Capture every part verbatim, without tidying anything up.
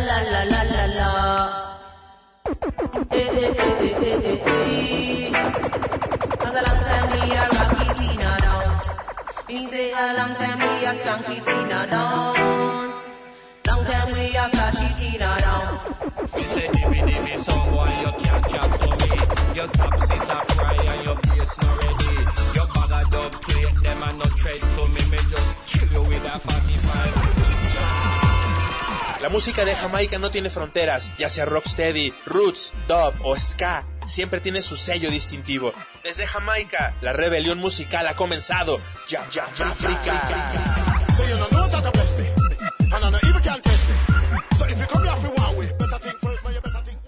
la la la la la. Eh eh eh eh eh eh eh. Cause a long time we a rock it in a down. Me say a long time we a skank it in a down. Long time we a flash it in a down. Me say dimmy dimmy some boy you can't chat to me. Your top sit a fry and your bass not ready. Your bag a dub plate them and no tread to me. Me just kill you with a forty-five. La música de Jamaica no tiene fronteras, ya sea rocksteady, roots, dub o ska, siempre tiene su sello distintivo. Desde Jamaica, la rebelión musical ha comenzado. Ya, ya, ya, África. So you know no that bless me, and I know even can't test me. So if you come here for one way, better think first, but you better think.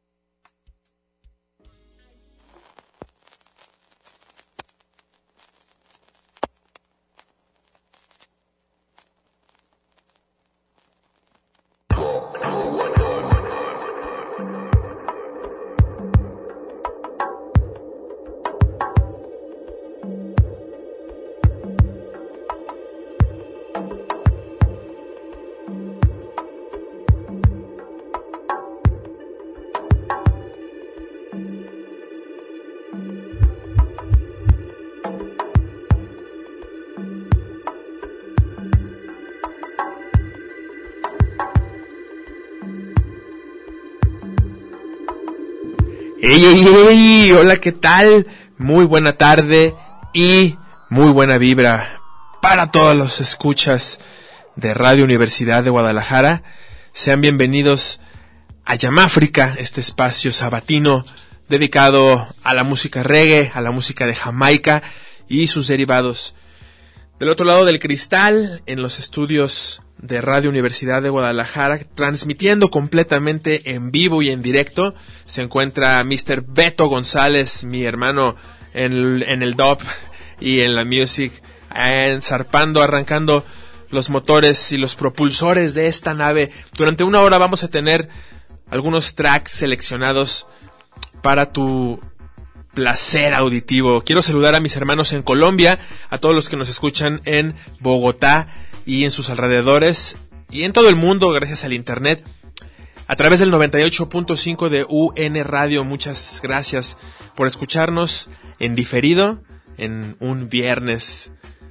¡Ey, ey, ey! Hola, ¿qué tal? Muy buena tarde y muy buena vibra para todos los escuchas de Radio Universidad de Guadalajara. Sean bienvenidos a Yamáfrica, este espacio sabatino dedicado a la música reggae, a la música de Jamaica y sus derivados. Del otro lado del cristal, en los estudios de Radio Universidad de Guadalajara, transmitiendo completamente en vivo y en directo, se encuentra mister Beto González, mi hermano en el, en el dub y en la music, enzarpando, arrancando los motores y los propulsores de esta nave. Durante una hora vamos a tener algunos tracks seleccionados para tu placer auditivo. Quiero saludar a mis hermanos en Colombia, a todos los que nos escuchan en Bogotá y en sus alrededores, y en todo el mundo gracias al internet, a través del noventa y ocho punto cinco de U N Radio. Muchas gracias por escucharnos en diferido, en un viernes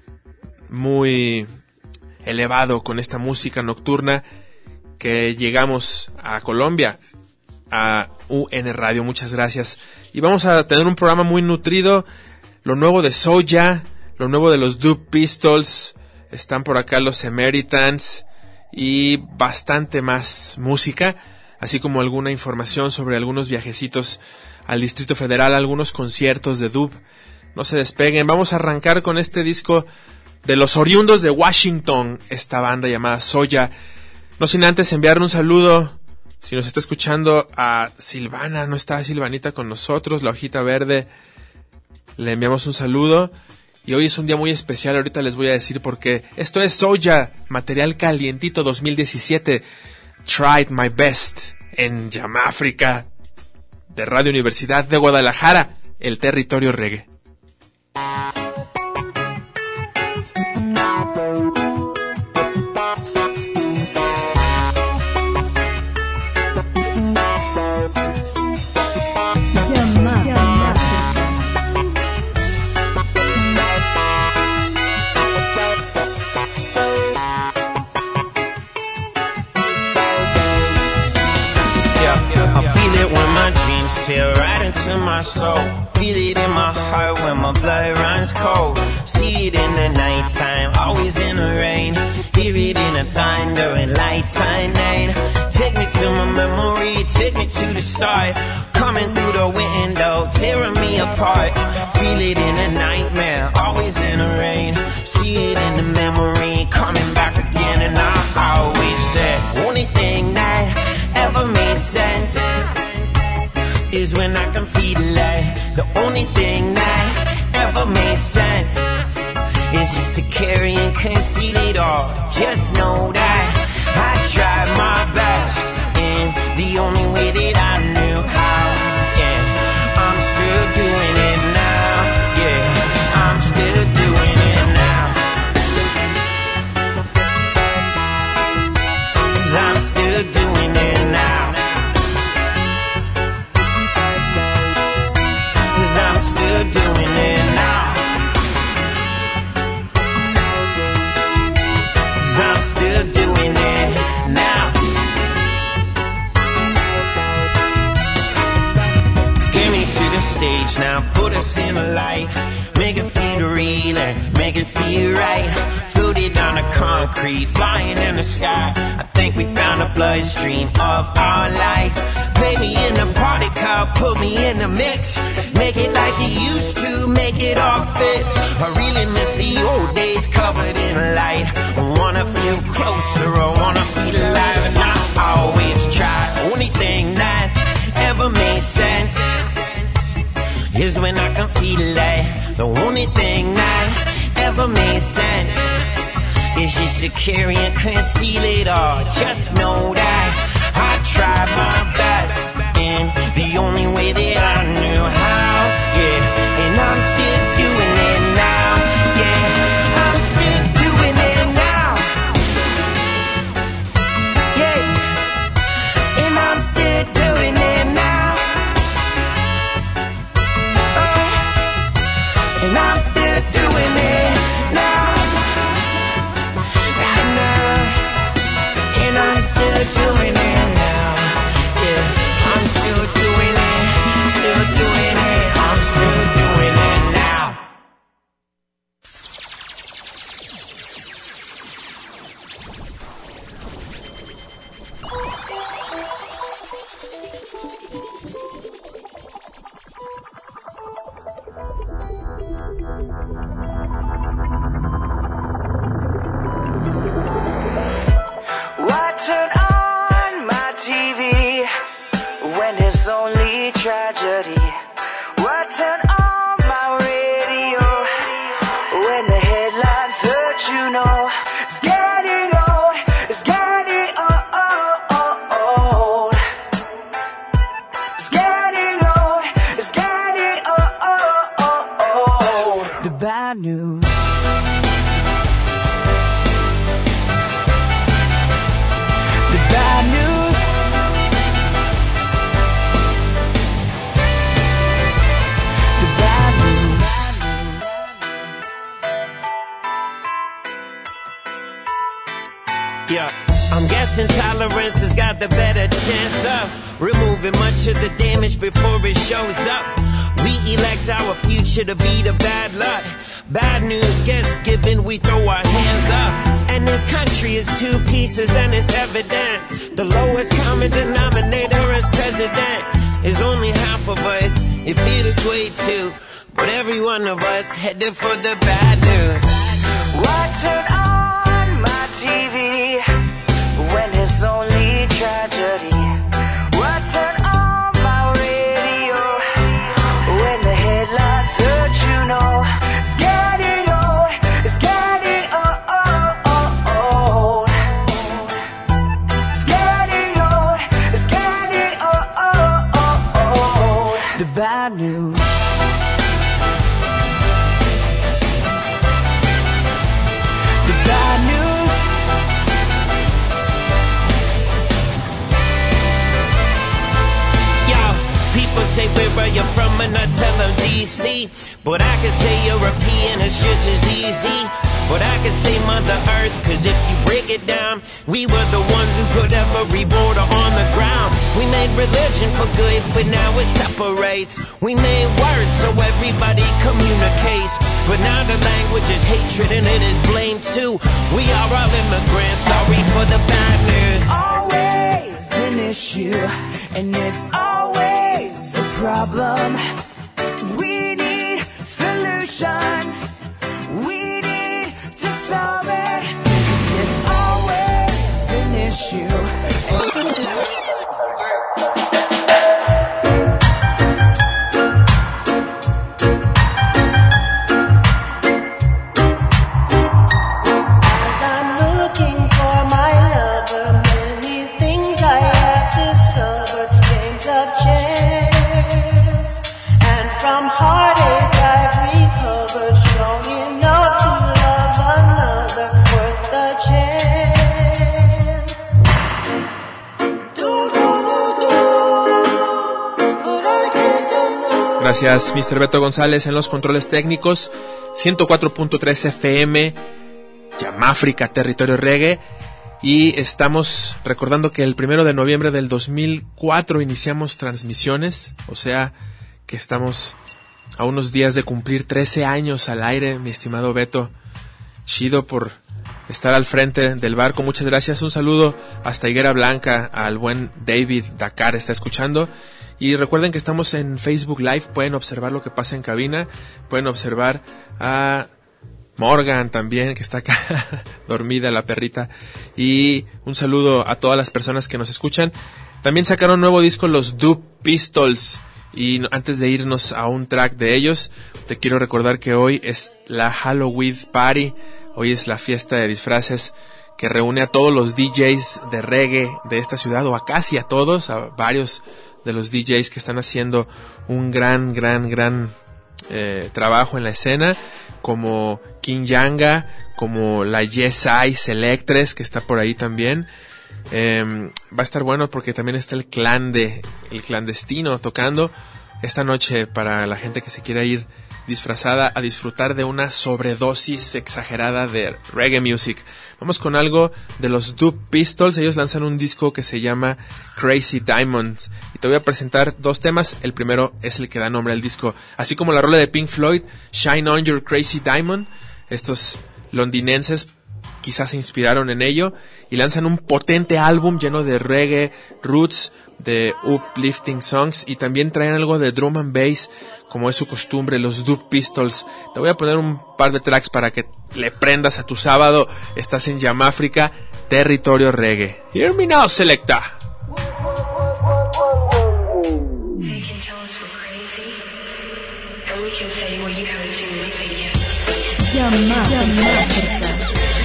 muy elevado con esta música nocturna que llegamos a Colombia, a U N Radio. Muchas gracias. Y vamos a tener un programa muy nutrido, lo nuevo de Soya, lo nuevo de los Dub Pistols, están por acá los Emeritans y bastante más música, así como alguna información sobre algunos viajecitos al Distrito Federal, algunos conciertos de dub. No se despeguen, vamos a arrancar con este disco de los oriundos de Washington, esta banda llamada Soya. No sin antes enviarle un saludo, si nos está escuchando, a Silvana. No está Silvanita con nosotros, la hojita verde. Le enviamos un saludo. Y hoy es un día muy especial, ahorita les voy a decir por qué. Esto es Soya, material calientito dos mil diecisiete. Tried My Best en Yamáfrica de Radio Universidad de Guadalajara, el territorio reggae. Tear right into my soul. Feel it in my heart when my blood runs cold. See it in the nighttime, always in the rain. Hear it in the thunder and lights I name. Take me to my memory, take me to the start. Coming through the window, tearing me apart. Feel it in a nightmare, always in the rain. See it in the memory, coming back again. And I always said, only thing that ever made sense is when I can feel it. The only thing that ever made sense is just to carry and conceal it all. Just know that I tried my best in the only way that I knew how. Yeah, I'm still doing it now. Yeah, I'm still doing it now. 'Cause I'm still doing it. feel right. Floated on the concrete, flying in the sky. I think we found a bloodstream of our life. Baby in the party car, put me in the mix. Make it like you used to, make it all fit. I really miss the old days covered in light. I wanna feel closer, I wanna feel alive. And I always try, only thing that ever made sense is when I can feel it. The only thing that ever made sense is just to carry and conceal it all. Just know that I tried my best in the only way that I knew how, yeah. And I'm still doing it now, yeah. I'm still doing it now, yeah. And I'm still doing it now, oh. And I'm still doing it now, right now. And I'm still doing it now, yeah. I'm still doing it, still doing it. I'm still doing it now. Why turn on my T V when there's only tragedy? Why turn on my radio when the headlines hurt you know? It's getting old, it's getting old. It's getting old, it's getting old. The bad news. The bad news. The bad news. Yeah, I'm guessing tolerance has got the better chance of removing much of the damage before it shows up. We elect our future to be the bad luck. Bad news gets given, we throw our hands up. And this country is two pieces and it's evident. The lowest common denominator as president is only half of us. It feels this way too, but every one of us headed for the bad news. Why turn on my T V when there's only tragedy? Why turn on my radio when the headlines hurt you know? It's getting old, it's getting old. It's getting old, it's getting old. The bad news. The bad news. Yo, people say where are you from and I tell them D C. But I can say European, it's just as easy. But I can say Mother Earth, cause if you break it down, we were the ones who put every border on the ground. We made religion for good, but now it separates. We made words so everybody communicates. But now the language is hatred and it is blame too. We are all immigrants, sorry for the bad news. Always an issue, and it's always a problem. We need solutions. We need to solve it. 'Cause it's always an issue. As I'm looking for my lover, many things I have discovered. Games of chance, and from heartache I've recovered. Strong enough to love another, worth the chance. Don't wanna go, but I can't deny. Gracias, mister Beto González en los controles técnicos. ciento cuatro punto tres F M, Yamáfrica, territorio reggae. Y estamos recordando que el primero de noviembre del dos mil cuatro iniciamos transmisiones. O sea que estamos a unos días de cumplir trece años al aire, mi estimado Beto. chido por estar al frente del barco. Muchas gracias. Un saludo hasta Higuera Blanca al buen David Dakar, está escuchando. Y recuerden que estamos en Facebook Live, pueden observar lo que pasa en cabina, pueden observar a Morgan también, que está acá dormida la perrita. Y un saludo a todas las personas que nos escuchan. También sacaron un nuevo disco los Dub Pistols. Y antes de irnos a un track de ellos, te quiero recordar que hoy es la Halloween Party. Hoy es la fiesta de disfraces que reúne a todos los D Js de reggae de esta ciudad, o a casi a todos, a varios de los D Js que están haciendo un gran, gran, gran eh, trabajo en la escena, como King Yanga, como la Yes I Selectres, que está por ahí también. Eh, va a estar bueno porque también está el clan de el clandestino tocando esta noche para la gente que se quiera ir disfrazada a disfrutar de una sobredosis exagerada de reggae music. Vamos con algo de los Dub Pistols. Ellos lanzan un disco que se llama Crazy Diamonds y te voy a presentar dos temas. El primero es el que da nombre al disco, así como la rola de Pink Floyd, Shine On Your Crazy Diamond. Estos londinenses quizás se inspiraron en ello y lanzan un potente álbum lleno de reggae, roots, de uplifting songs, y también traen algo de drum and bass como es su costumbre, los Dub Pistols. Te voy a poner un par de tracks para que le prendas a tu sábado. Estás en Yamáfrica, territorio reggae. Hear me now, selecta. Yamáfrica.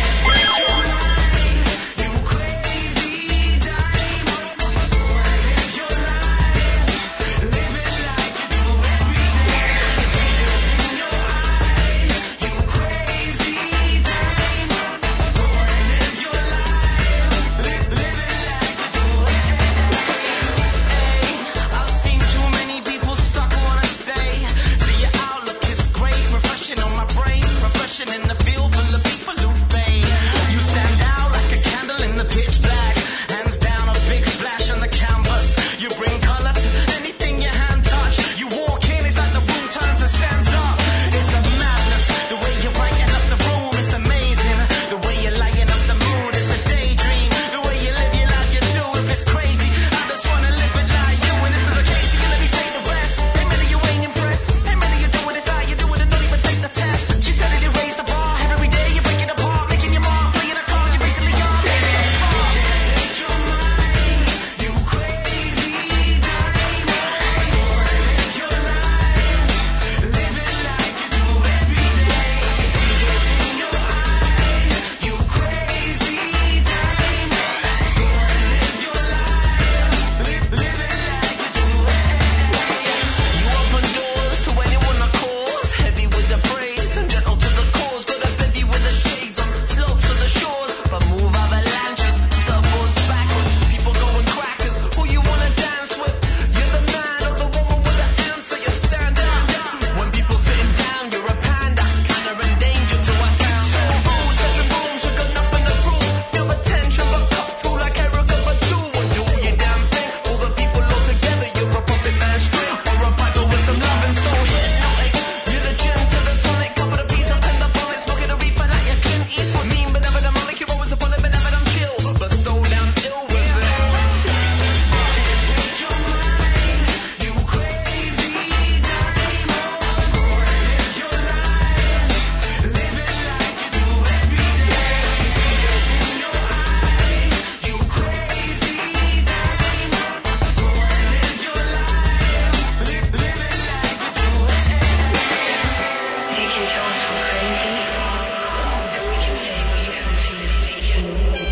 In the field full of people who fade. You stand out like a candle in the pitch black. Hands down, a big splash on the canvas. You bring color to anything your hand touch. You walk in, it's like the room turns and stands up. It's a madness, the way you're brighten up the room. It's amazing, the way you're lighting up the mood. It's a daydream, the way you live your life, you do. If it's crazy, I just wanna live it like you. And if it's a case, you can let me take the rest. Hey, many you ain't impressed. Hey, many you do it, it's how you do it and don't even take the test. You steady to raise the bar every day, you break it apart, making your mark, playing a card, you basically are making it smart. Take your mind, you crazy diamond. Live your life, live it like you do every day. See it in your eyes, you crazy diamond. Live your life, live, live it like you do every day. You open doors to anyone that calls, heavy with the praise and gentle to the cause. Got a bevy with the shades on slopes of the shores, but move avalanches, surfboards backwards, people going crackers. Who you wanna dance with? You're the man or the woman with the answer. You stand out when people sitting down. You're a panda, kinda endangered to our town. So rude, seven rooms, you're good up in the room. Feel the tension, but cut through like Erica Badu. And do your damn thing. All the people all together. You're a puppet man string or a bundle with some love and soul hypnotic. You're the gym to the tonic, cup of the peas up in the bonnet, smoking a reefer like your Clint Eastwood. Mean but never demonic, you're always a bullet but never damn chill, but so damn ill with it. Take your mind, you crazy diamond. Live your life, live it like you do every day. See it in your eyes, you crazy diamond. Live your life, live, live it like you do every day. They can tell us we're crazy, and we can say we haven't seen anything yet.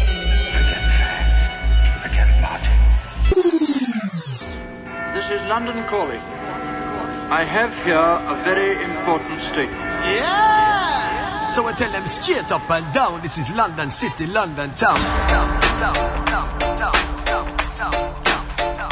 This is London calling. I have here a very important statement. Yeah! So I tell them straight up and down, this is London City, London town. Town, town, town, town, town, town, town,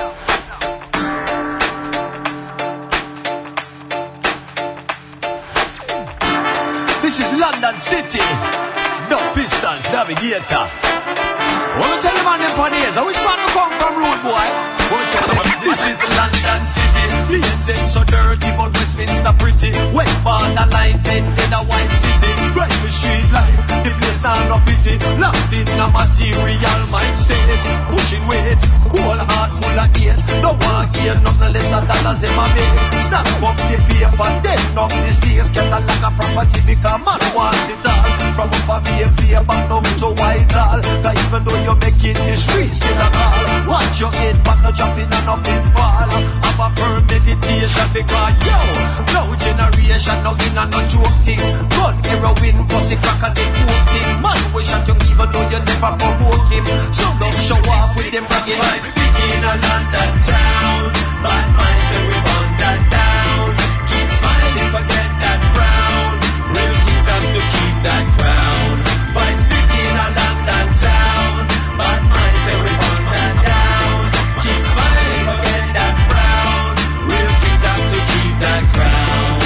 town. This is London City. No Pistons, Navigator. Wanna tell the man them pioneers, I wish man to come from road boy. Boy, tell them, this is London City. The ends them so dirty, but Westminster pretty. West borderline, then in a white city. Grimy street life, the place not no pity. Locked in a material mind state. Pushing weight, cold heart full of hate. No one here, nothing less than dollars in my made. Snap up the paper, then up the stairs. Get a like a property because man want it all. From up a B F A back down to Whitehall. Cause even though you make it, the streets still a call. Watch your head back, no jumping and up in fall. Have a firm meditation because yo, no generation, no in and no joke thing. Gun, heroin, pussy, crack and the coke thing. Man, we shot you even though you never provoke him. So don't show off with them bragging. I speak in a London town. Bad minds and we burn that down. Keep smiling, forget that frown. Real kings have to keep that crown. Fight speak in a London town. Bad minds and we burn that down. Keep smiling, forget that frown. Real kings have to keep that crown.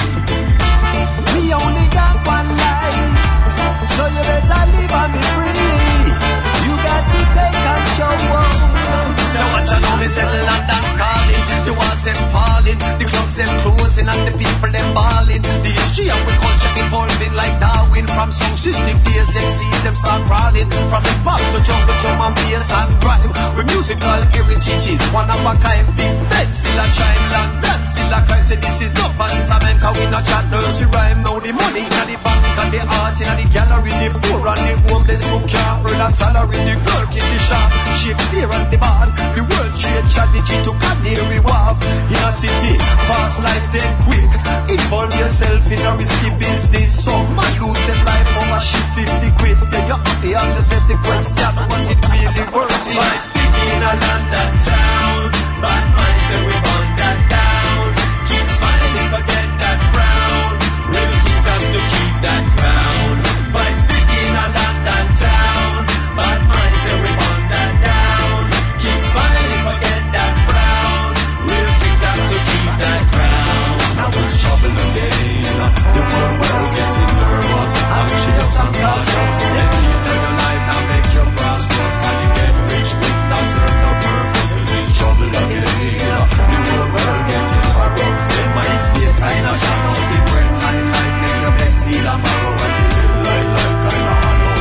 We only got one life, so you better live and be free. You got to take control. So much I know me settle and dance calling. The walls them falling, the clubs them closing, and the people them balling. The history of the culture evolving like Darwin. From sound system days, M Cs them start crawling. From hip hop to jungle, drum and bass and rhyme. With musical heritage is one of a kind. Big Ben still a chime, London still a crime. Say this is no pantomime, cause we not chat nursery rhyme. Now the money in the bank and the art in the gallery. The poor and the homeless who can't earn a salary. The girl in the shop, Shakespeare and the bar. The world trade strategy to Canary Wharf. In a city, fast life then quick. Involve yourself in a risky business. Some man lose them life over shit fifty quid. Then you have to ask yourself the question, was it really worth it? By speaking a London town, bad minds and we burn that down. Keep smiling, forget that frown. Real kings have to keep that crown. By speaking a London town, bad minds and we burn that down. Keep smiling, forget that frown. Real kings have to keep that crown. Now it's trouble again. The whole world getting nervous. Anxious and cautious. Then you enjoy your life, now make you prosperous. Can you get rich quick? Now serve no purpose. This is trouble again. The whole world getting horror. Then my stay kind of shut up the bread line line. Make your best steal and borrow. As you live like life kind of hollow.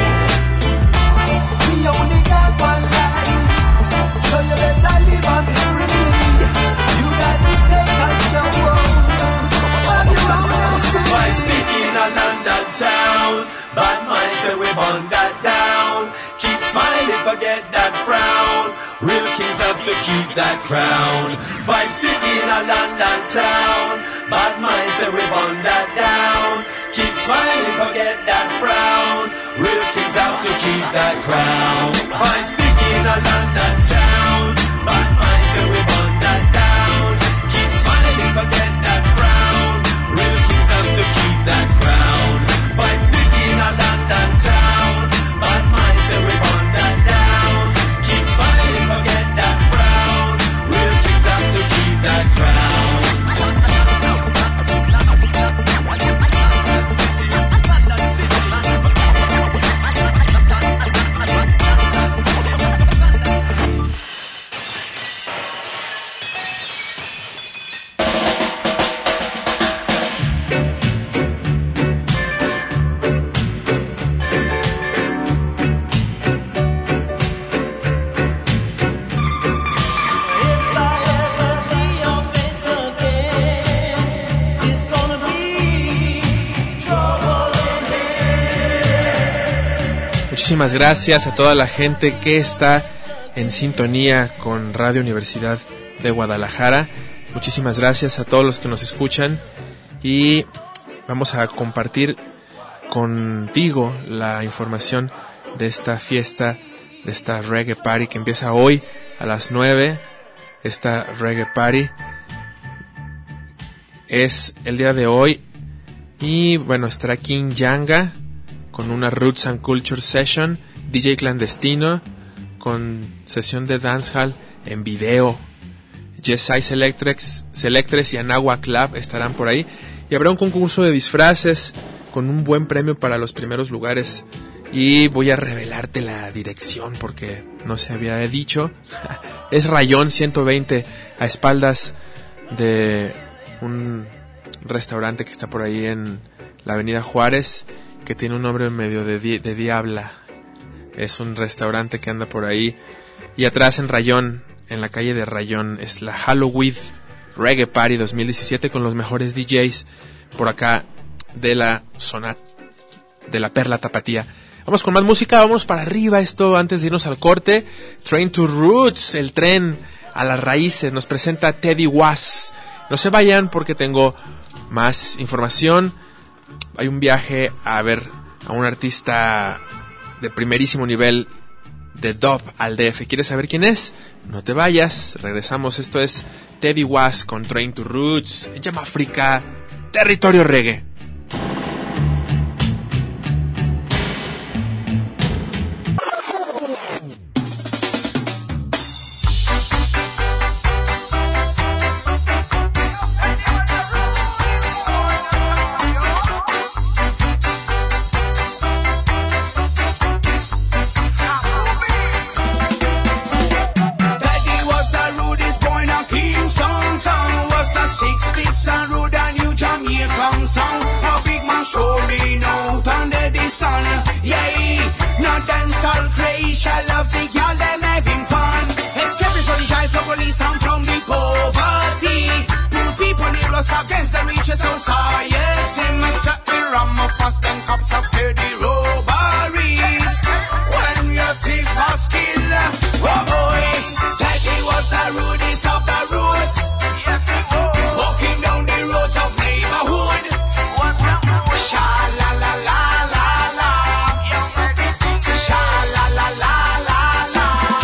We only got one life, so you better live and be free. You got to take control. By speaking a London town, bad minds say we burn that down. Keep smiling, forget that frown. Real kings have to keep that crown. By speaking a London town, bad minds say we burn that down. Keep smiling, forget that frown. Real kings have to keep that crown. By speaking a London town, bad minds say we burn that down. Keep smiling, forget that frown. Real kings have to keep that crown. By speaking a London town, bad minds say we burn that down. Keep smiling, forget that frown. Real kings have to keep that crown. Muchísimas gracias a toda la gente que está en sintonía con Radio Universidad de Guadalajara. Muchísimas gracias a todos los que nos escuchan y vamos a compartir contigo la información de esta fiesta, de esta Reggae Party que empieza hoy a las nueve. Esta Reggae Party es el día de hoy y bueno, estará King Yanga con una Roots and Culture Session, D J Clandestino con sesión de dancehall en video, Jessai Selectres, Selectres y Anagua Club estarán por ahí y habrá un concurso de disfraces con un buen premio para los primeros lugares y voy a revelarte la dirección porque no se había dicho Es Rayón ciento veinte, a espaldas de un restaurante que está por ahí en la avenida Juárez, que tiene un nombre medio de, di- de diabla. Es un restaurante que anda por ahí. Y atrás en Rayón, en la calle de Rayón, es la Halloween Reggae Party dos mil diecisiete con los mejores D Js por acá de la zona de la Perla Tapatía. Vamos con más música, vamos para arriba esto antes de irnos al corte. Train to Roots, el tren a las raíces, nos presenta Teddy Was. No se vayan porque tengo más información. Hay un viaje a ver a un artista de primerísimo nivel de dub al D F. ¿Quieres saber quién es? No te vayas, regresamos. Esto es Teddy Was con Train to Roots en Llama África, territorio reggae. Showing out under the sun, yeah. No dancehall craze, I love the girl, them having fun. Escaping from the child, from police and from the poverty. Poor people need us against the riches society. Must set the ram of fast and cops after the robberies. When you take for skill, oh boy, Teddy was the rudest of the roots. Walking down the road of neighborhood. Sha la la la la la, sha la la la la la.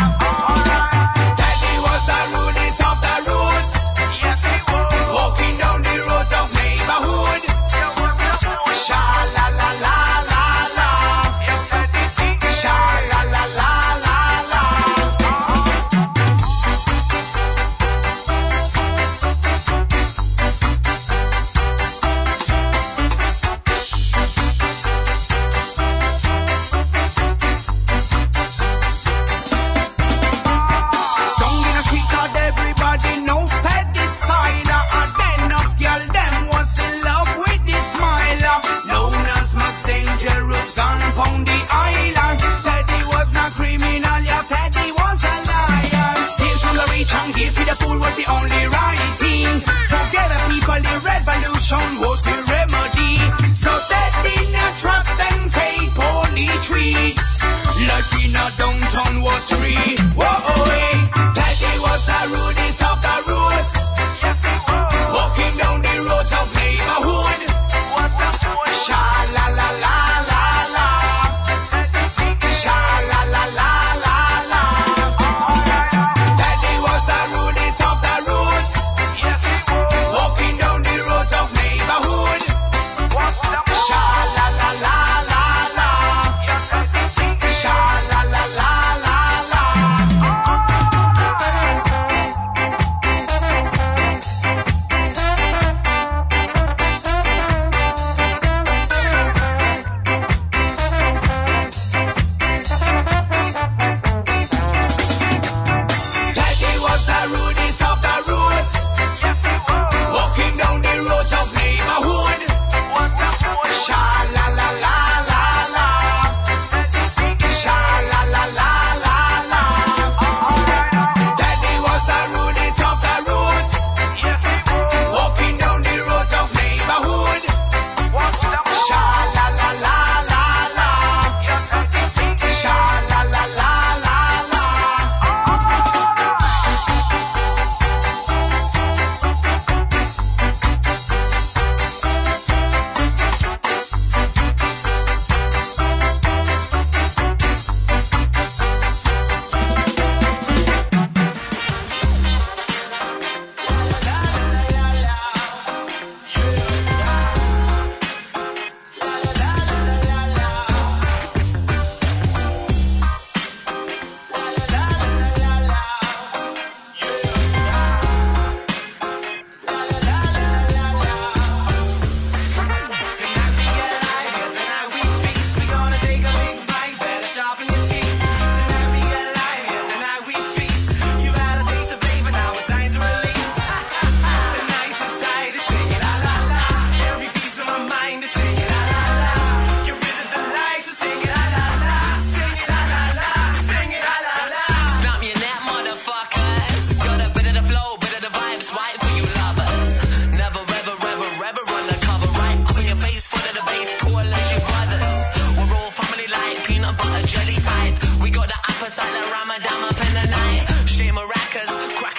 Daddy was the rudest of the roots, walking down the road of neighborhood. Sha la la la la la, sha la la la la la. Was the only right thing. Forget the people, the revolution was the remedy. So that did not trust and pay poorly treats. Life in a downtown was free. Whoa, hey. Daddy was the rudest of the roots. Walking down the road of neighborhood. Sha la la la la la. Sha la la la la la. Daddy was the rudest of the roots. Walking down the road of neighborhood. Sha la la la la la. Sha la la la la la.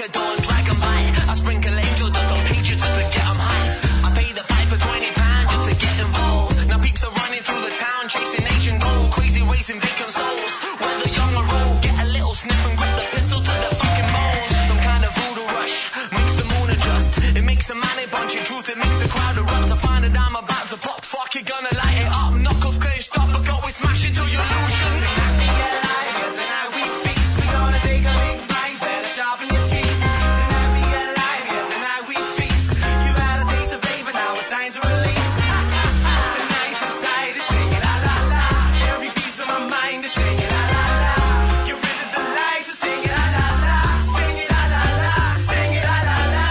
a dawn, dragon bite. I sprinkle angel dust on pages just to get them hyped. I pay the piper twenty pounds just to get involved. Now peeps are running through the town, chasing ancient gold, crazy racing vacant souls. Whether young or old, get a little sniff and grip the pistol to their fucking bones. Some kind of voodoo rush makes the moon adjust. It makes a man a bunch of truth, it makes the crowd erupt. To find that I'm about to pop, fuck, you're gonna light it up. Knuckles clenched up, but go we smash it till you lose your tonight we get alive, yeah, tonight we feast. We gonna take a big bite, better sharpen your teeth. Tonight we get alive, yeah, tonight we feast. You've had a taste of flavor, now it's time to release. Tonight's inside is singing la la la. Every piece of my mind is singing la la la. Get rid of the lights and sing it la la la. Sing it la la la, sing it la la la.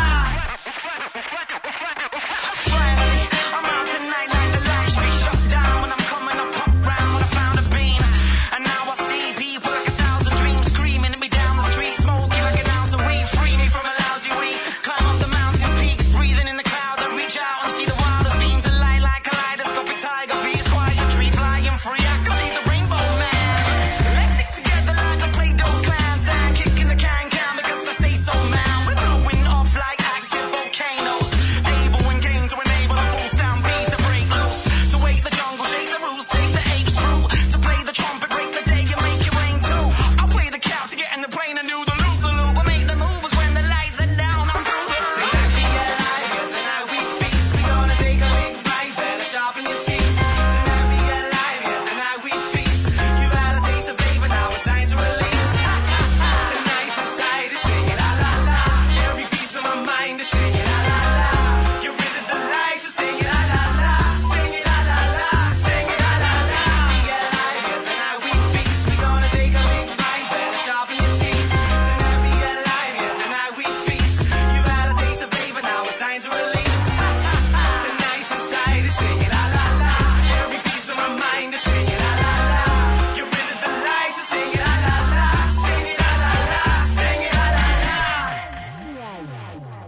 Finally, I'm out tonight like the lights be shut down. When I'm coming up pop round, when I found a bean. And now I see people like a thousand dreams screaming at me down the street, smoking like an ounce of weed. Free me from a lousy weed. Climb up the mountain peaks, breathing in the clouds. I reach out and see the wildest beams of light like kaleidoscopic tiger bees. Quiet tree flying free, I can see the rainbow man. Let's stick together like the Play-Doh clan. Stand kicking the can can because I say so, man. We're blowing off like active volcanoes. Able and game to enable the full stampede to break loose. To wake the jungle, shake the rules, take the apes through. To play the trumpet, break the day and make it rain too. I'll play the cow to get in the plane and do the loop the loop. I make the moves when the lights are down. I'm through it. Tonight we get alive, yeah, tonight we feast. We gonna take a big bite, better sharpen your teeth. Tonight we get alive, yeah, tonight we feast. You've had a taste of flavor, now it's time to release. Tonight's inside is singing la la la. Every piece of my mind is singing la la la. Get rid of the lights and sing it la la la. Sing it la la la, sing it la la la. We get alive, yeah, tonight we feast. We gonna take a big bite, better sharpen your teeth. Tonight we get alive, yeah, tonight we feast. You've had a taste of flavor, now it's time to release. Tonight's inside is singing la la la. Every piece of my mind is singing la la la. Get rid of the lights and sing it la la la. Sing it la la la, sing it la la la.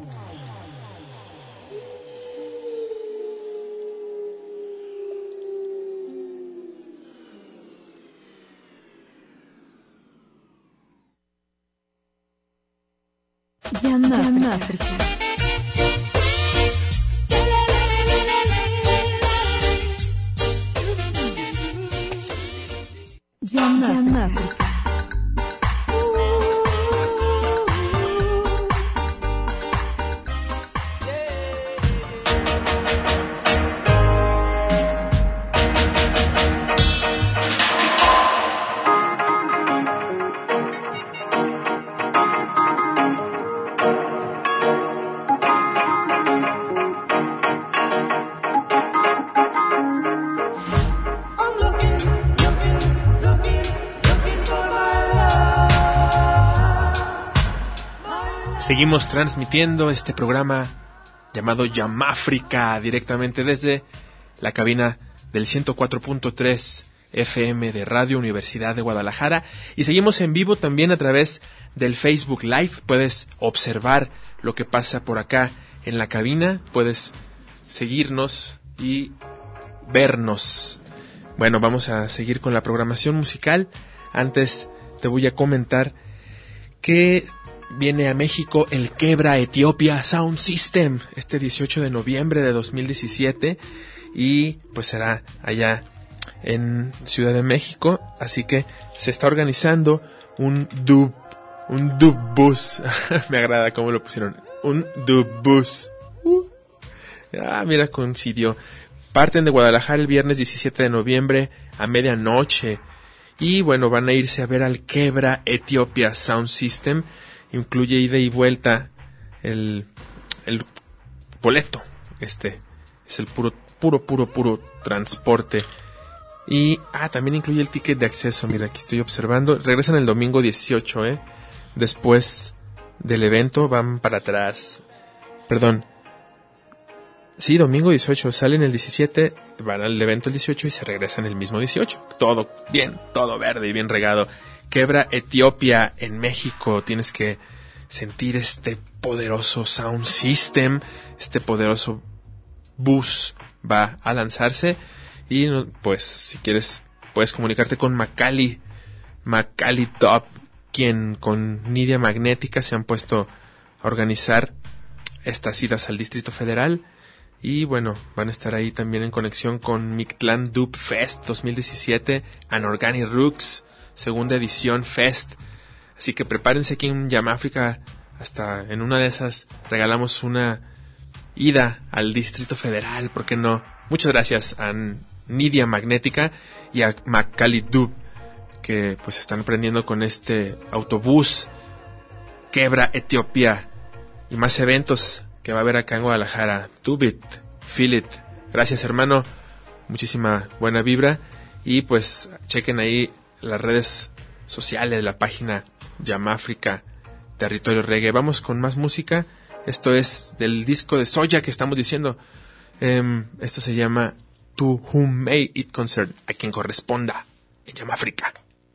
Jam Africa. Jam Africa. Seguimos transmitiendo este programa llamado Jam África directamente desde la cabina del ciento cuatro punto tres F M de Radio Universidad de Guadalajara, y seguimos en vivo también a través del Facebook Live. Puedes observar lo que pasa por acá en la cabina, puedes seguirnos y vernos. Bueno, vamos a seguir con la programación musical. Antes te voy a comentar que viene a México el Quebra Etiopía Sound System este dieciocho de noviembre de dos mil diecisiete, y pues será allá en Ciudad de México, así que se está organizando un dub, un dub bus. Me agrada cómo lo pusieron, un dub bus. Uh. Ah, mira, coincidió. Parten de Guadalajara el viernes diecisiete de noviembre a medianoche, y bueno, van a irse a ver al Quebra Etiopía Sound System. Incluye ida y vuelta, el, el boleto, este es el puro, puro, puro, puro transporte. Y, ah, también incluye el ticket de acceso. Mira, aquí estoy observando. Regresan el domingo dieciocho, eh. Después del evento van para atrás. Perdón. Sí, domingo dieciocho. Salen el diecisiete, van al evento el dieciocho y se regresan el mismo dieciocho. Todo bien, todo verde y bien regado. Quebra Etiopía en México. Tienes que sentir este poderoso sound system. Este poderoso bus va a lanzarse. Y pues si quieres puedes comunicarte con Macali, Macali Top, quien con Nidia Magnética se han puesto organizar estas idas al Distrito Federal. Y bueno, van a estar ahí también en conexión con Mictlán Dub Fest dos mil diecisiete, Anorganic Rooks, segunda edición Fest. Así que prepárense aquí en Yamáfrica. Hasta en una de esas regalamos una ida al Distrito Federal, ¿por qué no? Muchas gracias a Nidia Magnética y a Macaulay Dub, que pues están aprendiendo con este autobús Quebra Etiopía y más eventos que va a haber acá en Guadalajara. Do it, feel it. Gracias, hermano, muchísima buena vibra. Y pues chequen ahí las redes sociales, la página Yamáfrica Territorio Reggae. Vamos con más música. Esto es del disco de Soya que estamos diciendo. Um, esto se llama To Whom May It Concern, a quien corresponda en Yamáfrica.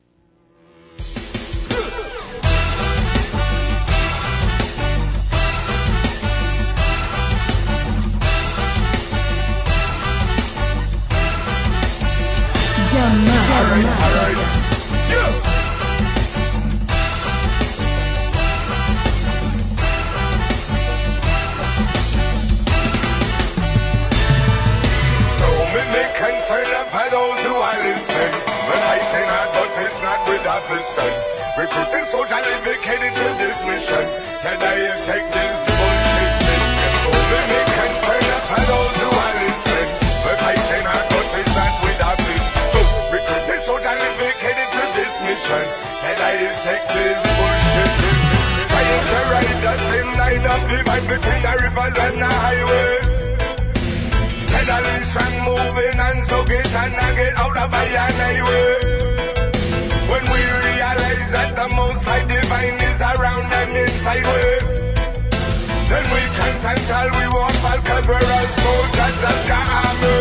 For those who are listening, we're fighting hard, but it's not with assistance. Recruiting soldiers dedicated to this mission. Can I take this bullshit system? Only me can turn up for those who are listening. We're fighting hard, but it's not with assistance. Recruiting soldiers dedicated to this mission. Can I take this bullshit system? Trying to ride that thin line of divide between the rivers and the highway. Pedalism moving and so get and I get out of my highway. When we realize that the most high divine is around and inside way, then we can stand all we want, cause we're all soldiers of the army.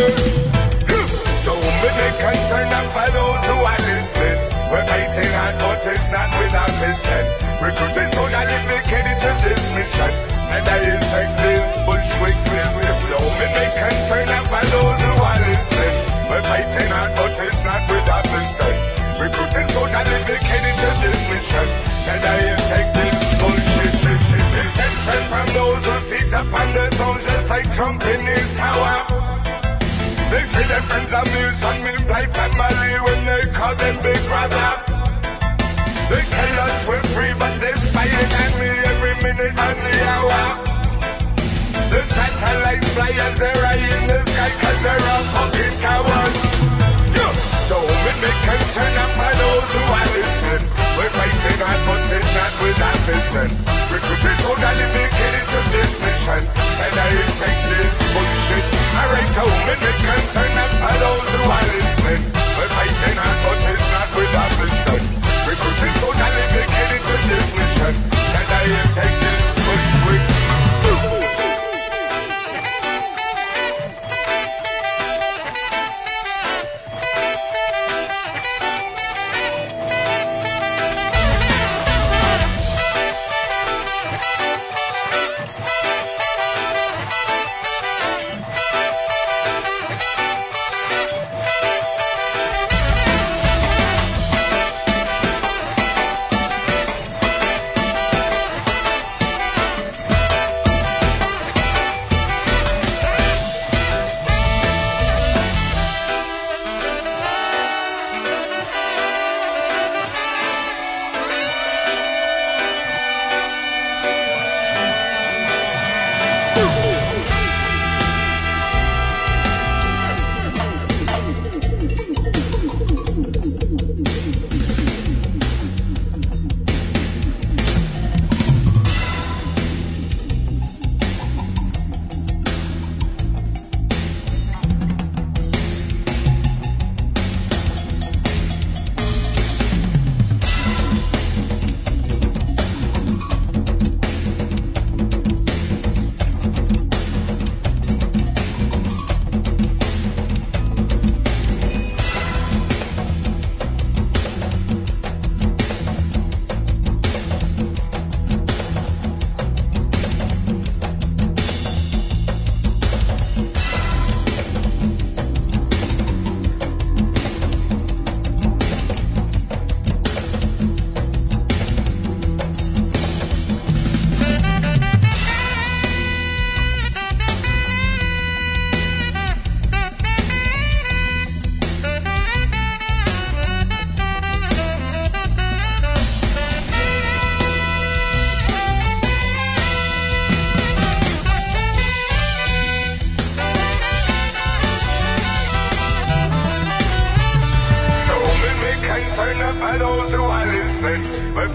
Don't be the concern for those who are listening. We're fighting hard, but it's not with our piston. Recruiting soldiers dedicated to this mission. And I take this bushwick system. Don't be the concern for those who are listening. We're fighting hard, but it's not with our piston. Recruiting soldiers dedicated to this mission. And I take this bullshit system. Attention from those who sit up on the throne just like Trump in his tower. They say their friends are meals and me blind family when they call them big brother. They tell us we're free, but they're spying on me every minute and the hour. The satellites fly as they're high in the sky, cause they're all fucking cowards. Yeah. So we make concern for those who are listening. We're fighting hard, but it's not with our piston. Recruiting soldiers dedicated to this mission. And I take this bullshit. Alright, so we make concern for those who are listening. We're fighting hard, but it's not with our piston. Recruiting soldiers dedicated to this mission. And I take this bullshit.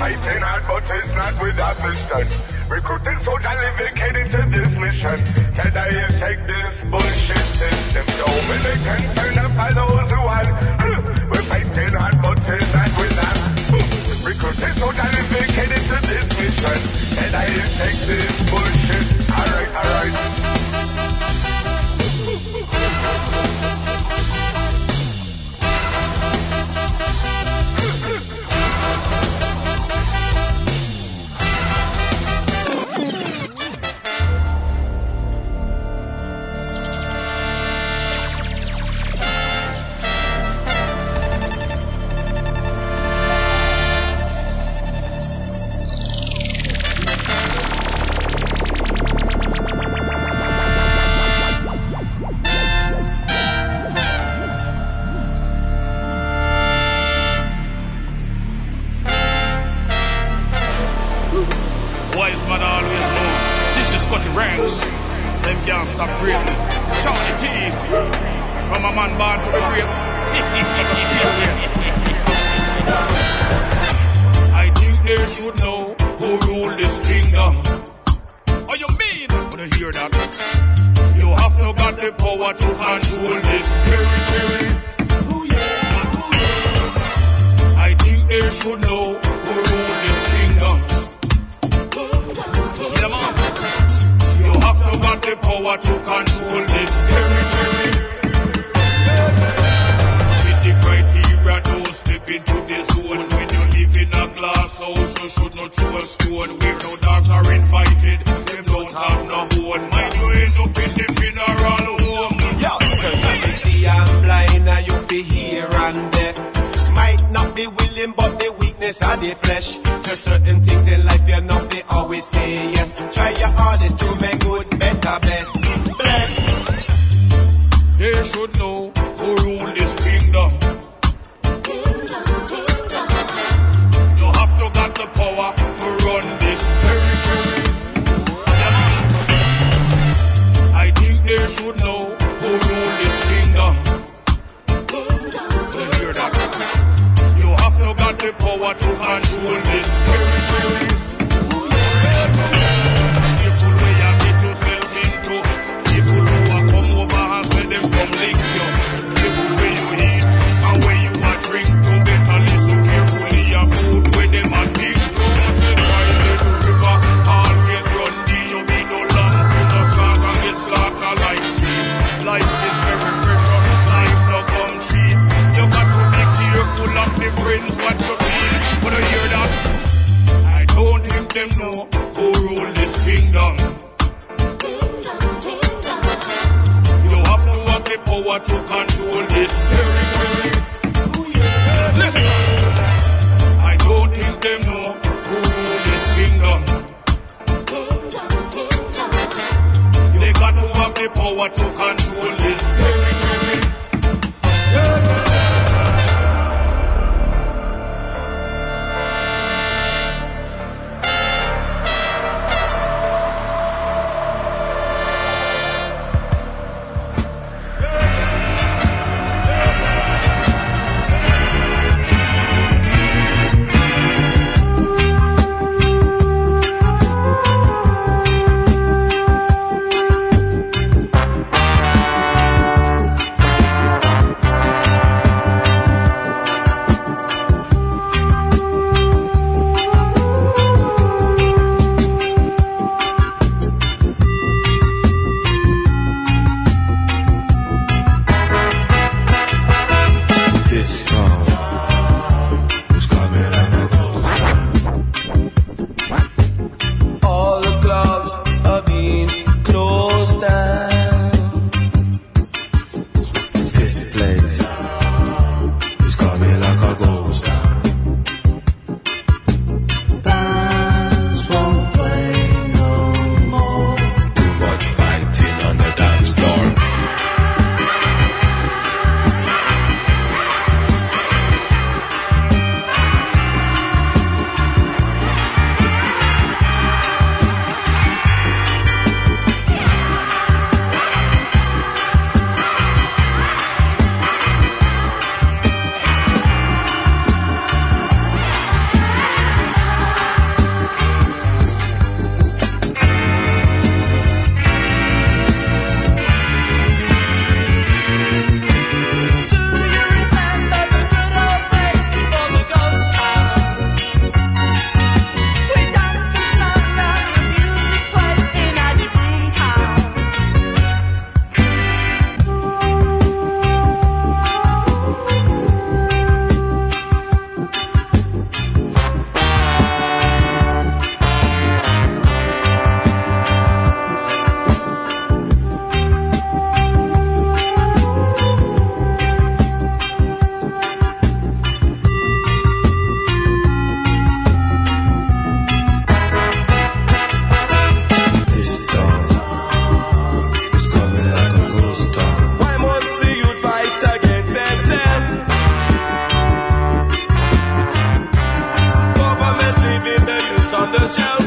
fighting hard, but it's not without mission. Recruiting soldiers living heading to this mission. Said I take this bullshit system. So militant turn up by those who want. We're fighting hard, but it's not without. Recruiting soldiers living heading to this mission. Said I take this bullshit. Alright, alright.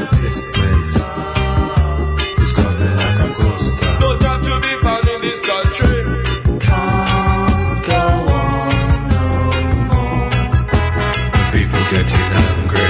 This place is coming like a ghost town. No time to be found in this country. Can't go on no more. The people getting angry.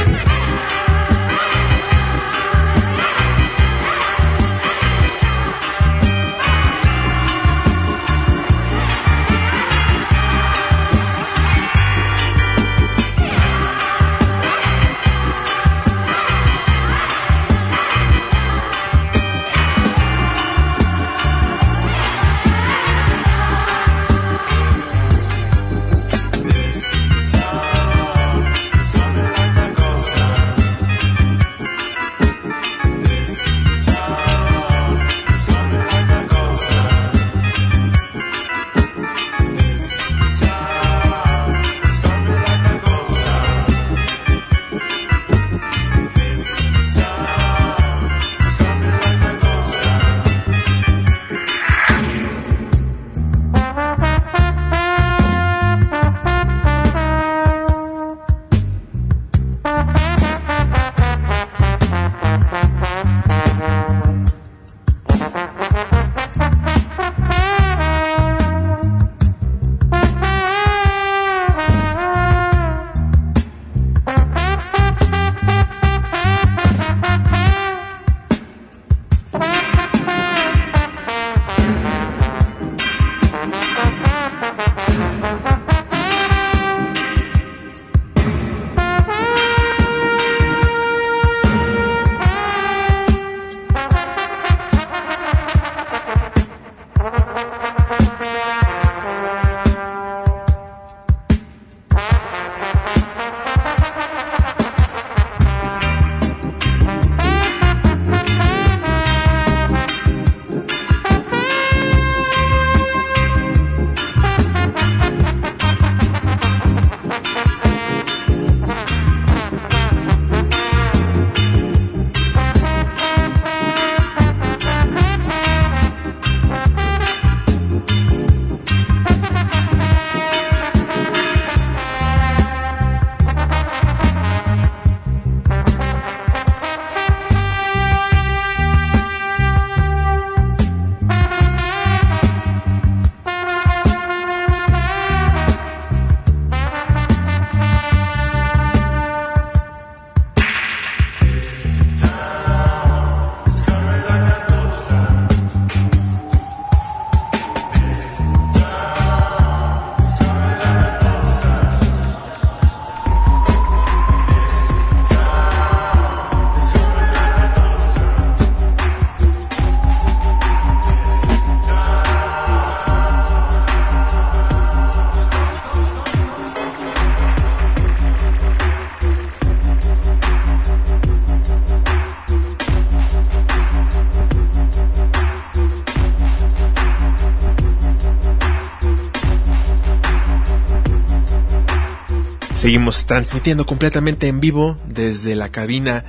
Seguimos transmitiendo completamente en vivo desde la cabina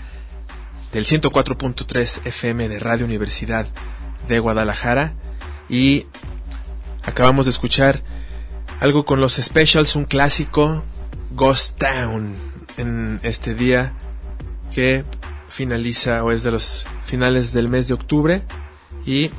del ciento cuatro punto tres F M de Radio Universidad de Guadalajara y acabamos de escuchar algo con los Specials, un clásico, Ghost Town, en este día que finaliza o es de los finales del mes de octubre. Y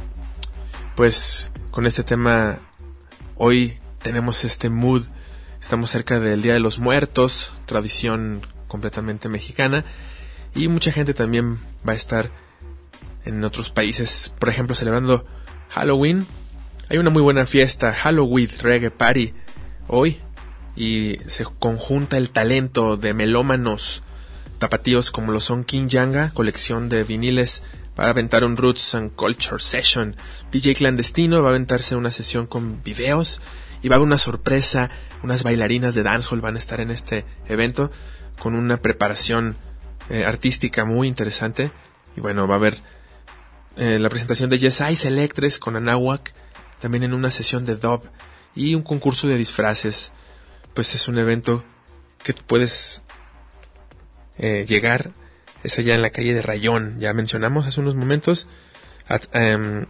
pues con este tema hoy tenemos este mood. Estamos cerca del Día de los Muertos, tradición completamente mexicana, y mucha gente también va a estar en otros países, por ejemplo, celebrando Halloween. Hay una muy buena fiesta, Halloween Reggae Party, hoy, y se conjunta el talento de melómanos tapatíos como lo son King Yanga, colección de viniles, va a aventar un Roots and Culture Session. D J Clandestino va a aventarse una sesión con videos, y va a haber una sorpresa, unas bailarinas de dancehall van a estar en este evento con una preparación eh, artística muy interesante. Y bueno, va a haber eh, la presentación de Yes I Selectres con Anáhuac, también en una sesión de dub y un concurso de disfraces. Pues es un evento que puedes eh, llegar, es allá en la calle de Rayón, ya mencionamos hace unos momentos, at, um,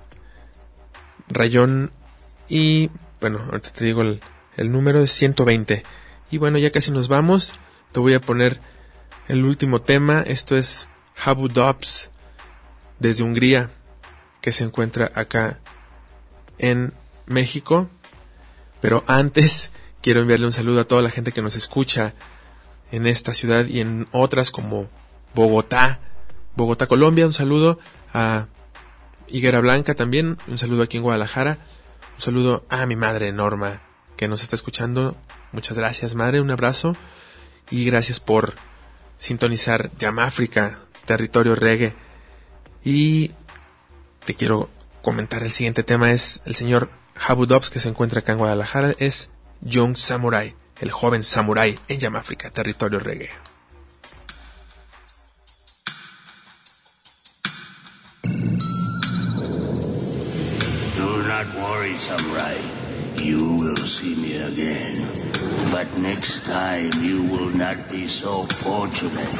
Rayón y... bueno, ahorita te digo el, el número es ciento veinte. Y bueno, ya casi nos vamos. Te voy a poner el último tema. Esto es Habu Dobbs desde Hungría, que se encuentra acá en México. Pero antes quiero enviarle un saludo a toda la gente que nos escucha en esta ciudad y en otras como Bogotá, Bogotá, Colombia. Un saludo a Higuera Blanca también, un saludo aquí en Guadalajara, un saludo a mi madre Norma, que nos está escuchando. Muchas gracias, madre, un abrazo y gracias por sintonizar Yamáfrica, territorio reggae. Y te quiero comentar, el siguiente tema es el señor Habu Dobbs, que se encuentra acá en Guadalajara, es Young Samurai, el joven samurái en Yamáfrica, territorio reggae. Do not worry, samurai. You will see me again. But next time you will not be so fortunate.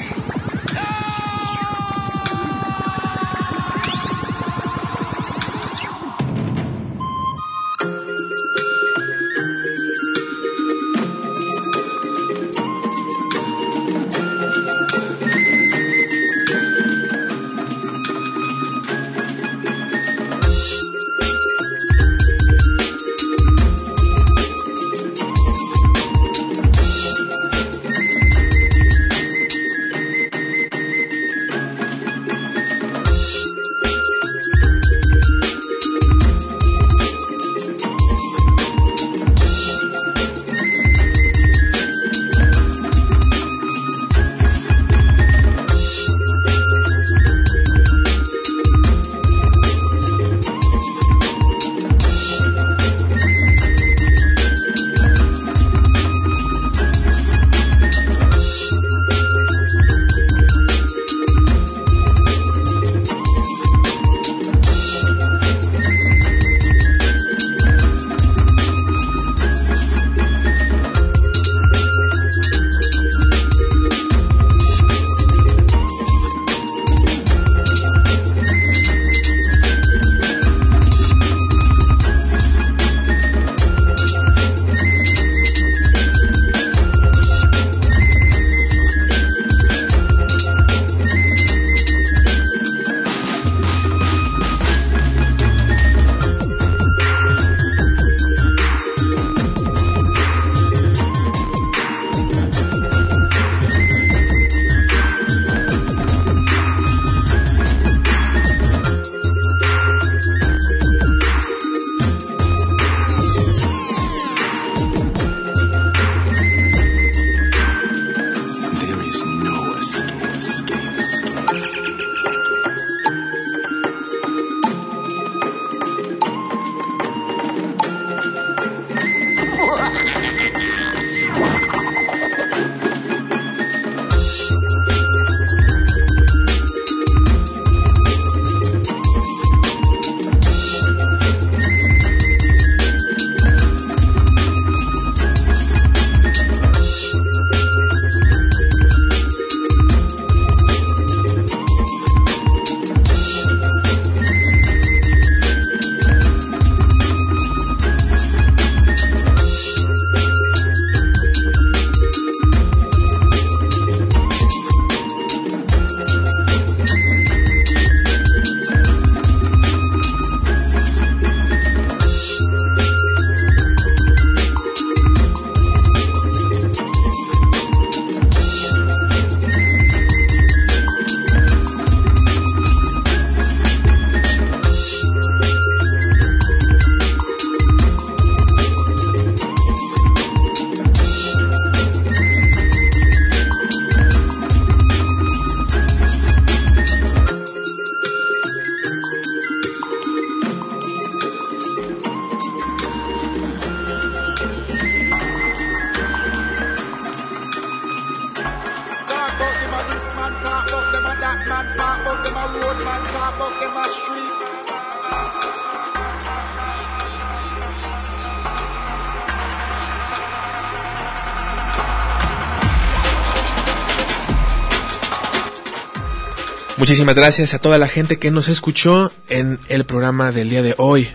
Muchísimas gracias a toda la gente que nos escuchó en el programa del día de hoy.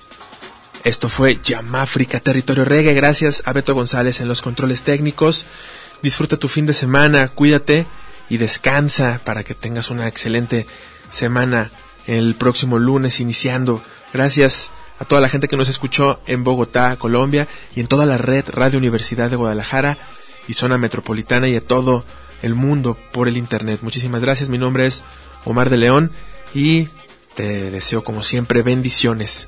Esto fue Yamáfrica, territorio reggae. Gracias a Beto González en los controles técnicos. Disfruta tu fin de semana, cuídate y descansa para que tengas una excelente semana el próximo lunes iniciando. Gracias a toda la gente que nos escuchó en Bogotá, Colombia, y en toda la red Radio Universidad de Guadalajara y zona metropolitana y a todo el mundo por el internet. Muchísimas gracias. Mi nombre es Omar de León y te deseo como siempre bendiciones.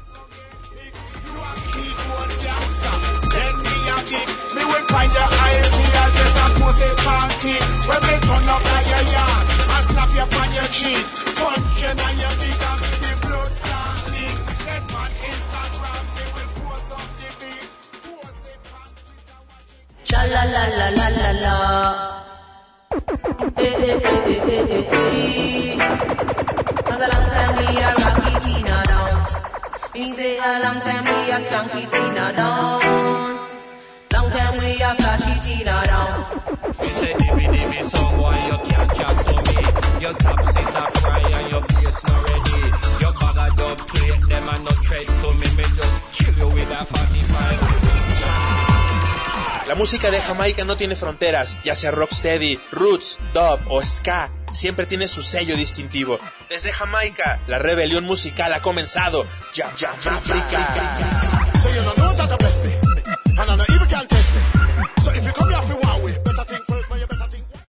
Cha la la la la la la. Eh eh eh eh eh eh eh. Cause a long time we a rocky Tina down. Me say a long time we a skanky Tina down. Long time we a flashy Tina down. Me say dimmy dimmy song boy you can't chat to me. Your top seat a fry and your bass not ready. Your bag of dub plate them a no tread to me. Me just kill you with a forty-five. La música de Jamaica no tiene fronteras, ya sea rocksteady, roots, dub o ska, siempre tiene su sello distintivo. Desde Jamaica, la rebelión musical ha comenzado. Jam Jam Africa. So you don't know that I bless me, and I know evil can't test me. So if you come here for one.